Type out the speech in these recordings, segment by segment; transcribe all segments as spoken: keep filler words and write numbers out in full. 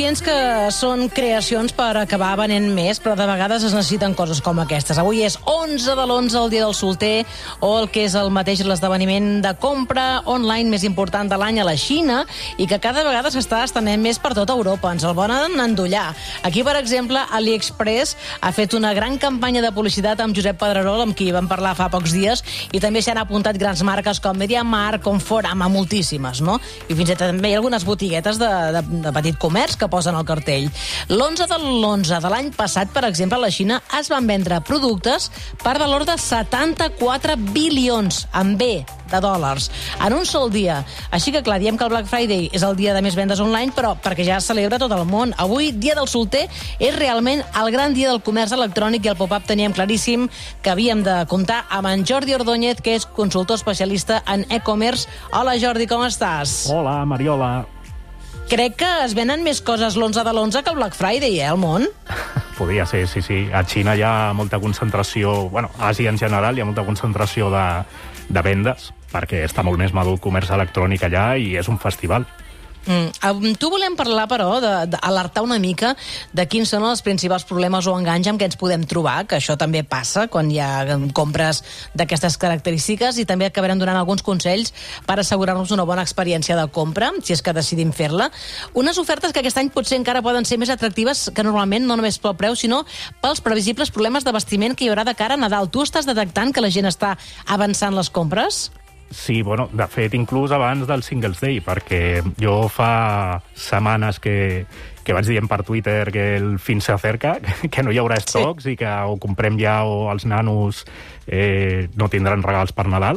conscients que són creacions per acabar venent més, però de vegades es necessiten coses com aquestes. Avui és onze de l'onze, el dia del solter, o el que és el mateix l'esdeveniment de compra online més important de l'any a la Xina, i que cada vegada s'està estenent més per tota Europa. Ens el volen endollar. Aquí, per exemple, AliExpress ha fet una gran campanya de publicitat amb Josep Pedrerol, amb qui vam parlar fa pocs dies, i també s'han apuntat grans marques com MediaMarkt, com Forama, moltíssimes, no? I fins i tot també hi ha algunes botiguetes de, de, de petit comerç que posen el cartell. L'onze de l'onze de l'any passat, per exemple, a la Xina es van vendre productes per valor de setanta-quatre bilions, amb B, de dòlars, en un sol dia. Així que, clar, diem que el Black Friday és el dia de més vendes online, però perquè ja es celebra tot el món. Avui, dia del solter, és realment el gran dia del comerç electrònic, i al pop-up teníem claríssim que havíem de comptar amb en Jordi Ordóñez, que és consultor especialista en e-commerce. Hola, Jordi, com estàs? Hola, Mariola. Crec que es venen més coses l'onze de l'onze que el Black Friday, eh, al món? Podria ser, sí, sí. A Xina hi ha molta concentració, bueno, a Àsia en general hi ha molta concentració de, de vendes, perquè està molt més madur el comerç electrònic allà i és un festival. Mm. Amb tu volem parlar, però, d'alertar una mica de quins són els principals problemes o enganys amb què ens podem trobar, que això també passa quan hi ha compres d'aquestes característiques, i també acabarem donant alguns consells per assegurar-nos una bona experiència de compra, si és que decidim fer-la. Unes ofertes que aquest any potser encara poden ser més atractives que normalment, no només pel preu, sinó pels previsibles problemes de vestiment que hi haurà de cara a Nadal. Tu estàs detectant que la gent està avançant les compres? Sí, bueno, de fet, inclús abans del Singles Day, perquè jo fa setmanes que, que vaig dient per Twitter que el fin se acerca, que no hi haurà estocs, sí, i que o comprem ja o els nanos eh, no tindran regals per Nadal.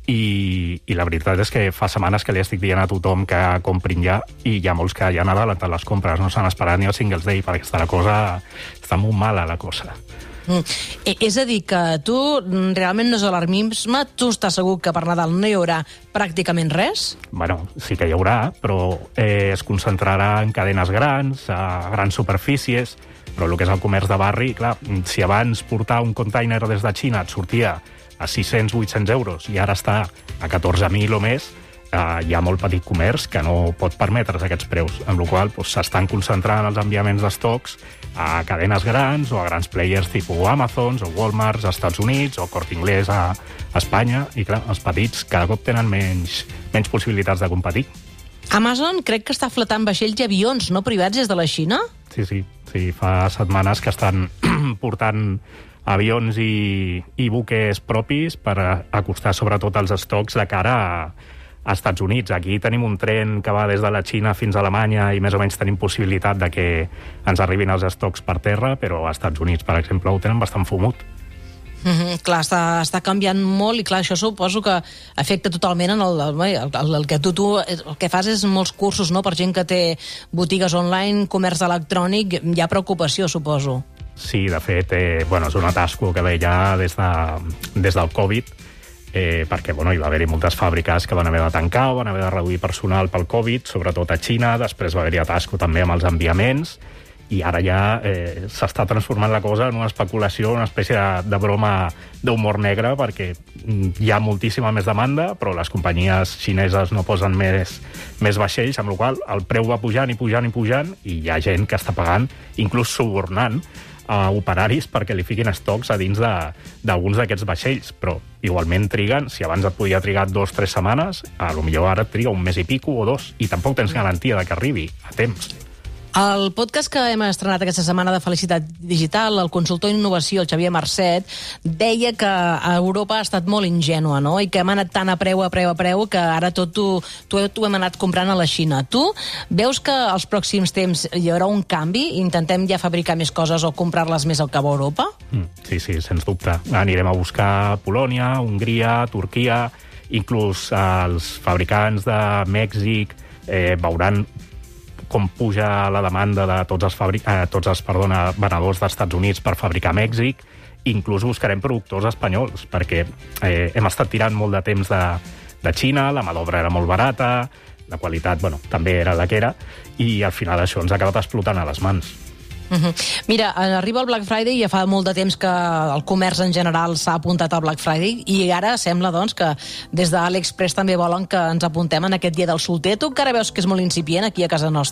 I, i la veritat és que fa setmanes que li estic dient a tothom que comprin ja, i hi ha molts que ja han adelantat les compres, no s'han esperat ni el Singles Day, perquè està la cosa, està molt mala la cosa. Mm. És a dir, que tu realment no és alarmisme, tu estàs segur que per Nadal no hi haurà pràcticament res? Bueno, sí que hi haurà, però eh, es concentrarà en cadenes grans, a grans superfícies, però el que és el comerç de barri, clar, si abans portar un container des de Xina et sortia a sis-cents a vuit-cents euros i ara està a catorze mil o més, Uh, hi ha molt petit comerç que no pot permetre's aquests preus, amb la qual cosa s'estan concentrant els enviaments d'estocs a cadenes grans o a grans players tipus Amazon o Walmart als Estats Units o Corte Inglés a, a Espanya, i clar, els petits cada cop tenen menys, menys possibilitats de competir. Amazon crec que està fletant vaixells i avions no privats des de la Xina? Sí, sí, sí, fa setmanes que estan portant avions i, i buques propis per acostar sobretot els estocs de cara a als Estats Units. Aquí tenim un tren que va des de la Xina fins a Alemanya i més o menys tenim possibilitat de que ens arribin els estocs per terra, però als Estats Units, per exemple, ho tenen bastant fumut. Mm-hmm, clar, està, està canviant molt, i clar, això suposo que afecta totalment en el, el, el, el que tu, tu el que fas és molts cursos, no?, per gent que té botigues online, comerç electrònic. Hi ha preocupació, suposo. Sí, de fet, eh, bueno, és un atasco que ve ja des, de, des del Covid, Eh, perquè bueno, hi va haver-hi moltes fàbriques que van haver de tancar o van haver de reduir personal pel Covid, sobretot a Xina. Després va haver-hi atasco també amb els enviaments, i ara ja eh, s'està transformant la cosa en una especulació, una espècie de, de broma d'humor negre, perquè hi ha moltíssima més demanda, però les companyies xineses no posen més, més vaixells, amb la qual cosa el preu va pujant i pujant i pujant, i hi ha gent que està pagant, inclús subornant a operaris perquè li fiquin estocs a dins d'alguns d'aquests vaixells, però igualment triguen, si abans et podia trigar dos o tres setmanes, a lo millor ara et triga un mes i pico o dos, i tampoc tens garantia de que arribi a temps. El podcast que hem estrenat aquesta setmana de Felicitat Digital, el consultor d'innovació, el Xavier Marcet, deia que a Europa ha estat molt ingènua, no?, i que hem anat tant a preu, a preu, a preu, que ara tot ho hem anat comprant a la Xina. Tu veus que als pròxims temps hi haurà un canvi? Intentem ja fabricar més coses o comprar-les més al cap a Europa? Mm, sí, sí, sens dubte. Anirem a buscar Polònia, Hongria, Turquia, inclús els fabricants de Mèxic eh, veuran com puja la demanda de tots els, fabric... eh, tots els perdona, venedors dels Estats Units per fabricar a Mèxic. Inclús buscarem productors espanyols, perquè eh, hem estat tirant molt de temps de, de Xina, la mà d'obra era molt barata, la qualitat, bueno, també era la que era, i al final això ens ha acabat explotant a les mans. Uh-huh. Mira, arriba el Black Friday i ja fa molt de temps que el comerç en general s'ha apuntat al Black Friday, i ara sembla doncs que des d'AliExpress també volen que ens apuntem en aquest dia del solter. Tu encara veus que és molt incipient aquí a casa nostra?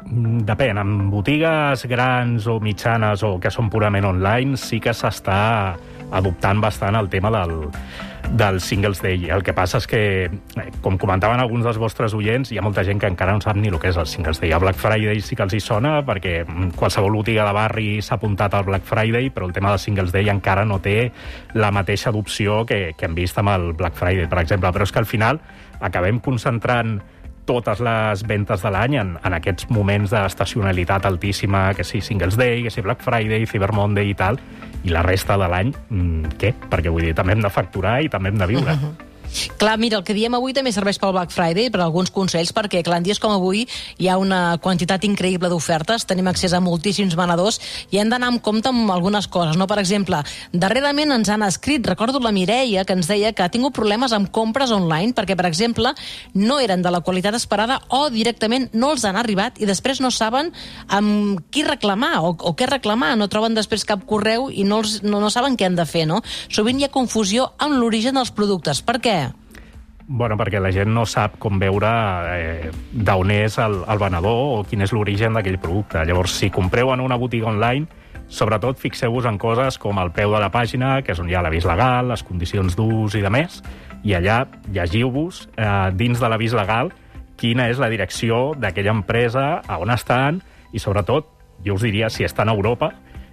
Depèn, en botigues grans o mitjanes o que són purament online sí que s'està adoptant bastant el tema del, del Singles Day. El que passa és que, com comentaven alguns dels vostres oients, hi ha molta gent que encara no sap ni el que és el Singles Day. El Black Friday sí que els hi sona, perquè qualsevol botiga de barri s'ha apuntat al Black Friday, però el tema del Singles Day encara no té la mateixa adopció que, que hem vist amb el Black Friday, per exemple. Però és que al final acabem concentrant totes les ventes de l'any en, en aquests moments d'estacionalitat altíssima, que sí Singles Day, que sí Black Friday, Cyber Monday i tal, i la resta de l'any, què? Perquè vull dir, també hem de facturar i també hem de viure. Uh-huh. Clar, mira, el que diem avui també serveix pel Black Friday, per alguns consells, perquè, clar, en dies com avui hi ha una quantitat increïble d'ofertes, tenim accés a moltíssims venedors i hem d'anar amb compte amb algunes coses, no? Per exemple, darrerament ens han escrit, recordo la Mireia, que ens deia que ha tingut problemes amb compres online, perquè, per exemple, no eren de la qualitat esperada o directament no els han arribat i després no saben amb qui reclamar o, o què reclamar, no troben després cap correu i no, els, no, no saben què han de fer, no? Sovint hi ha confusió amb l'origen dels productes. Per què? Bueno, perquè la gent no sap com veure eh, d'on és el, el venedor o quin és l'origen d'aquell producte. Llavors, si compreu en una botiga online, sobretot fixeu-vos en coses com el peu de la pàgina, que és on hi ha l'avís legal, les condicions d'ús i de més, i allà llegiu-vos eh, dins de l'avís legal quina és la direcció d'aquella empresa, a on estan, i sobretot, jo us diria, si estan a Europa,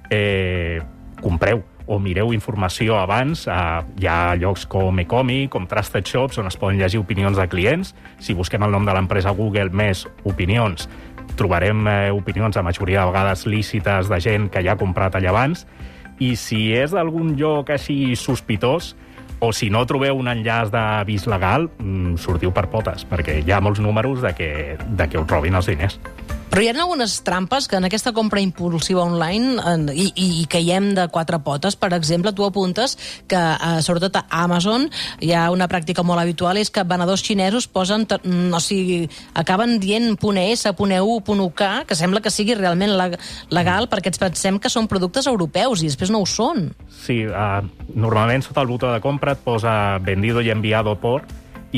eh, compreu o mireu informació abans. Eh, hi ha llocs com Ecomi, com Trusted Shops, on es poden llegir opinions de clients. Si busquem el nom de l'empresa Google més opinions, trobarem eh, opinions, la majoria de vegades lícites, de gent que ja ha comprat allà abans. I si és d'algun lloc així sospitós, o si no trobeu un enllaç d'avís legal, mmm, sortiu per potes, perquè hi ha molts números de que, de que us robin els diners. Però hi ha algunes trampes que en aquesta compra impulsiva online eh, i, i caiem de quatre potes. Per exemple, tu apuntes que, eh, sobretot a Amazon, hi ha una pràctica molt habitual, és que venedors xinesos posen, o sigui, acaben dient .es, .eu, .uk, que sembla que sigui realment legal, perquè ens pensem que són productes europeus i després no ho són. Sí, eh, normalment sota el botó de compra et posa vendido y enviado por,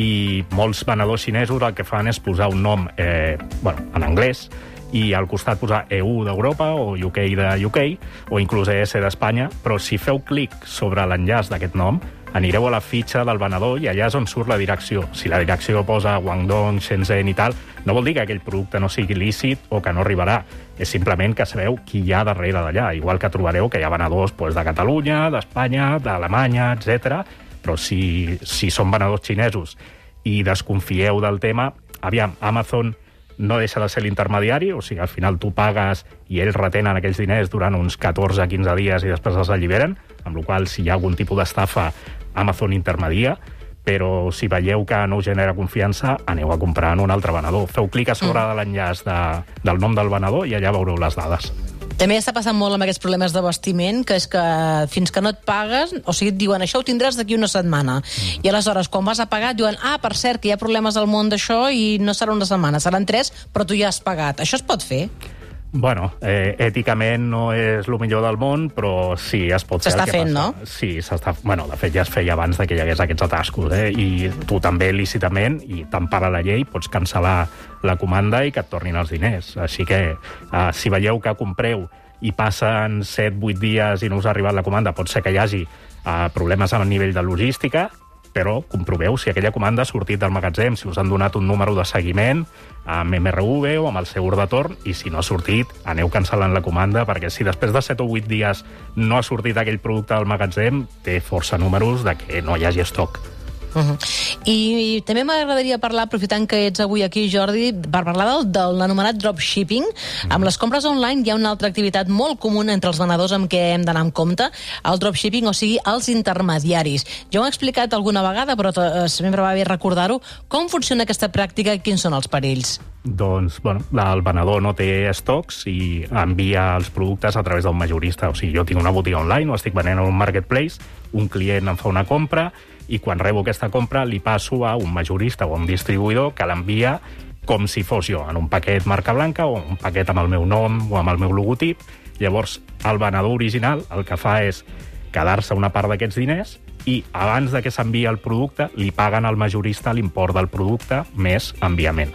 i molts venedors xinesos el que fan és posar un nom eh, bueno, en anglès i al costat posar E U d'Europa o U K de U K o inclús E S d'Espanya, però si feu clic sobre l'enllaç d'aquest nom anireu a la fitxa del venedor i allà és on surt la direcció. Si la direcció posa Guangdong, Shenzhen i tal, no vol dir que aquell producte no sigui lícit o que no arribarà. És simplement que sabeu qui hi ha darrere d'allà. Igual que trobareu que hi ha venedors pues, de Catalunya, d'Espanya, d'Alemanya, etcètera. Però si, si són venedors xinesos i desconfieu del tema, aviam, Amazon no deixa de ser l'intermediari, o sigui, al final tu pagues i ells retenen aquells diners durant uns catorze a quinze dies i després els alliberen, amb la qual cosa, si hi ha algun tipus d'estafa, Amazon intermedia, però si veieu que no us genera confiança, aneu a comprar en un altre venedor. Feu clic a sobre de l'enllaç de, del nom del venedor i allà veureu les dades. També està passant molt amb aquests problemes d'abastiment, que és que fins que no et pagues, o sigui, et diuen, això ho tindràs d'aquí una setmana. Mm. I aleshores, quan vas a pagar, et diuen, ah, per cert, que hi ha problemes al món d'això i no serà una setmana, seran tres, però tu ja has pagat. Això es pot fer? Bueno, eh, èticament no és el millor del món, però sí, es pot fer. S'està fent, passa. No? Sí, s'està... Bueno, de fet, ja es feia abans de que hi hagués aquests atascos, eh? I tu també, lícitament, i t'empara la llei, pots cancel·lar la comanda i que et tornin els diners. Així que, eh, si veieu que compreu i passen set vuit dies i no us ha arribat la comanda, pot ser que hi hagi eh, problemes a nivell de logística, però comproveu si aquella comanda ha sortit del magatzem, si us han donat un número de seguiment amb M R V o amb el seu retorn, i si no ha sortit, aneu cancel·lant la comanda, perquè si després de set o vuit dies no ha sortit aquell producte del magatzem, té força números de que no hi hagi estoc. Uh-huh. I, I també m'agradaria parlar, aprofitant que ets avui aquí, Jordi, per parlar del, de l'anomenat dropshipping. Uh-huh. Amb les compres online hi ha una altra activitat molt comuna entre els venedors amb què hem d'anar en compte, el dropshipping, o sigui, els intermediaris. Jo ho he explicat alguna vegada, però eh, sempre va bé recordar-ho. Com funciona aquesta pràctica i quins són els perills? Doncs, bueno, el venedor no té estocs i envia els productes a través d'un majorista. O sigui, jo tinc una botiga online, ho estic venent en un marketplace, un client em fa una compra, i quan rebo aquesta compra li passo a un majorista o a un distribuïdor que l'envia com si fos jo, en un paquet marca blanca o un paquet amb el meu nom o amb el meu logotip. Llavors, el venedor original el que fa és quedar-se una part d'aquests diners i abans de que s'envia el producte li paguen al majorista l'import del producte més enviament.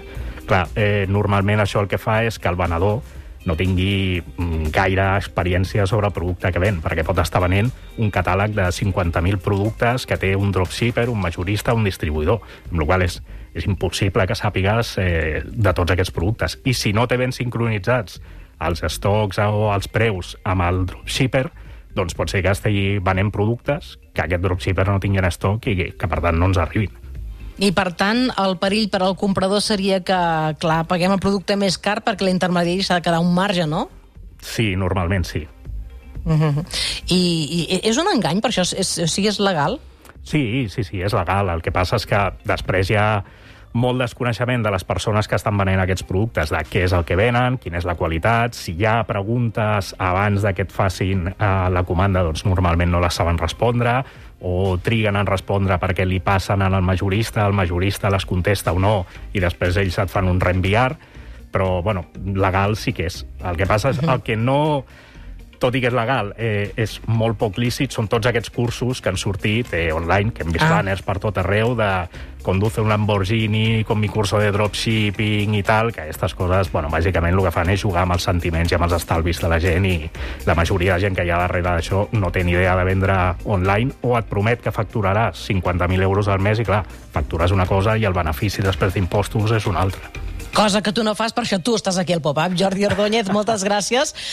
Clar, eh, normalment això el que fa és que el venedor no tingui gaire experiència sobre el producte que ven, perquè pot estar venent un catàleg de cinquanta mil productes que té un dropshipper, un majorista, un distribuïdor, amb la qual és, és impossible que sàpigues eh, de tots aquests productes. I si no té ben sincronitzats els estocs o els preus amb el dropshipper, doncs pot ser que estigui venent productes que aquest dropshipper no tingui en estoc i que, per tant, no ens arribin. I, per tant, el perill per al comprador seria que, clar, paguem el producte més car perquè l'intermediari s'ha de quedar un marge, no? Sí, normalment sí. Uh-huh. I, I és un engany, per això? És, o sigui, és legal? Sí, sí, sí, és legal. El que passa és que després hi ha molt desconeixement de les persones que estan venent aquests productes, de què és el que venen, quina és la qualitat. Si hi ha preguntes abans de que et facin eh, la comanda, doncs normalment no les saben respondre, o triguen en respondre perquè li passen al majorista, el majorista les contesta o no, i després ells et fan un reenviar, però, bueno, legal sí que és. El que passa és el que no, tot i que és legal, eh, és molt poc lícit, són tots aquests cursos que han sortit eh, online, que hem vist ah. banners per tot arreu, de conduce un Lamborghini con mi curso de dropshipping i tal, que aquestes coses, bueno, bàsicament el que fan és jugar amb els sentiments i amb els estalvis de la gent, i la majoria de gent que hi ha darrere d'això no té ni idea de vendre online, o et promet que facturaràs cinquanta mil euros al mes i, clar, factures una cosa i el benefici després d'impostos és una altra. Cosa que tu no fas, per això tu estàs aquí al Pop-Up. Jordi Ordóñez, moltes gràcies.